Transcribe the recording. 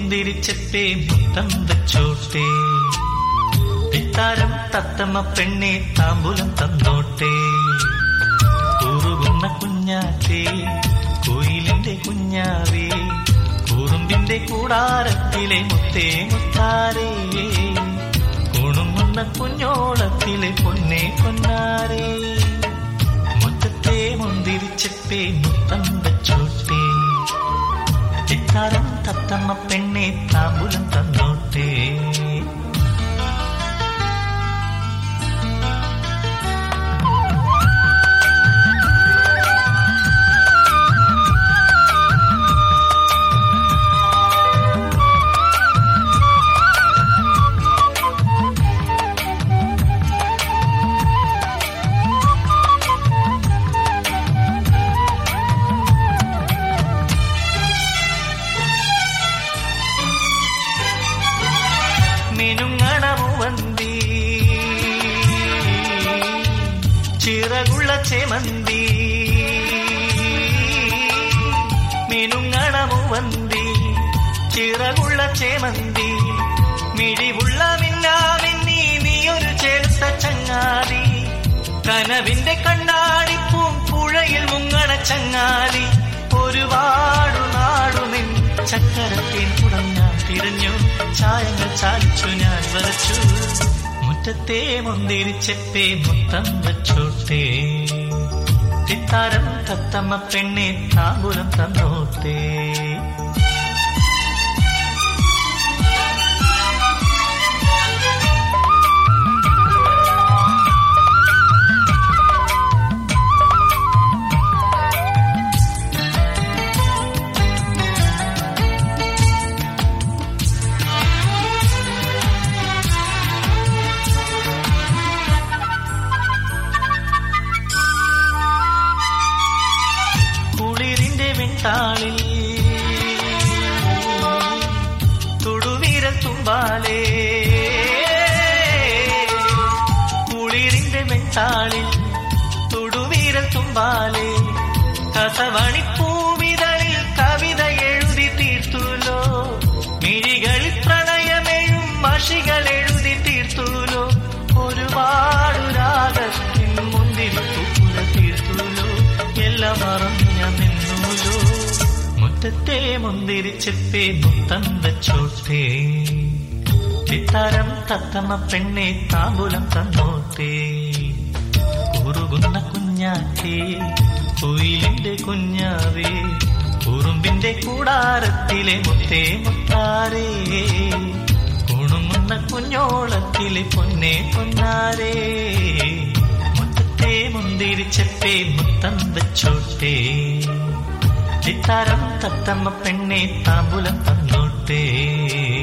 മുന്തിരിച്ചപ്പേ മുത്തം വെച്ചോട്ടെ, തിത്താരം തത്തമ്മ പെണ്ണെ താമ്പൂലം തന്നോട്ടെ. കൂറുകുന്ന കുഞ്ഞാറ്റേ കോയിലിന്റെ കുഞ്ഞാവേ, കൂറുമ്പിന്റെ കൂടാരത്തിലെ മുത്തേ മുത്താരേ, കുണുങ്ങുന്ന കുഞ്ഞോളത്തിലെ പൊന്നേ പൊന്നാരേ. മുറ്റത്തെ മുന്തിരിച്ചപ്പേ മുത്തം വെച്ചോട്ടെ, തിത്താരം തത്തമ്മ പെണ്ണെ താമ്പൂലം തന്നോട്ടെ. മിനുങ്ങണമുവന്തി ചിറകുള്ള ചേമന്തി, മിനുങ്ങണമുവന്തി ചിറകുള്ള ചേമന്തി, മിഴിവുള്ള മിന്നാമിന്നി നീയൊരു ചേർത്ത ചങ്ങാതി, കനവിന്റെ കണ്ണാടിപ്പൂം പുഴയിൽ മുങ്ങണ ചങ്ങാതി. ഒരുപാടു നാടു നിൻ ചക്കരത്തേൻ കുടഞ്ഞാൻ തിരഞ്ഞു, ചായങ്ങൾ ചാലിച്ചു ഞാൻ വരച്ചു. മുറ്റത്തെ മുന്തിരിച്ചപ്പേ മുത്തം വെച്ചോട്ടെ, തിത്താരം തത്തമ്മ പെണ്ണെ താമ്പൂലം തന്നോട്ടെ. താളിൽ തൊടുവിരൽ തുമ്പാലേ, കുളിരിന്റെ വെൺതാളിൽ തൊടുവിരൽ തുമ്പാലേ, കസവണിപ്പൂവിതളിൽ കവിത എഴുതി തീർത്തുലോ, മിഴികളിൽ പ്രണയമെഴും മഷികൾ എഴുതി തീർത്തുലോ, ഒരുപാടു രാഗത്തിൻ മുന്തിരിപ്പൂല തീർത്തുലോ, എല്ലാം മറന്നു ഞാൻ നിന്നൂലോ. മുറ്റത്തെ മുന്തിരിച്ചപ്പേ മുത്തം വെച്ചോട്ടെ, തിത്താരം തത്തമ്മ പെണ്ണെ താമ്പൂലം തന്നോട്ടെ. കുറുകുന്ന കുഞ്ഞാറ്റേ കോയിലിന്റെ കുഞ്ഞാവേ, കുറുമ്പിന്റെ കൂടാരത്തിലെ മുത്തേ മുത്താരേ, കുണുങ്ങുന്ന കുഞ്ഞോളത്തിലെ പൊന്നേ പൊന്നാരേ. മുറ്റത്തെ മുന്തിരിച്ചപ്പേ മുത്തം വെച്ചോട്ടെ, തിത്താരം തത്തമ്മ പെണ്ണെ താമ്പൂലം തന്നോട്ടെ.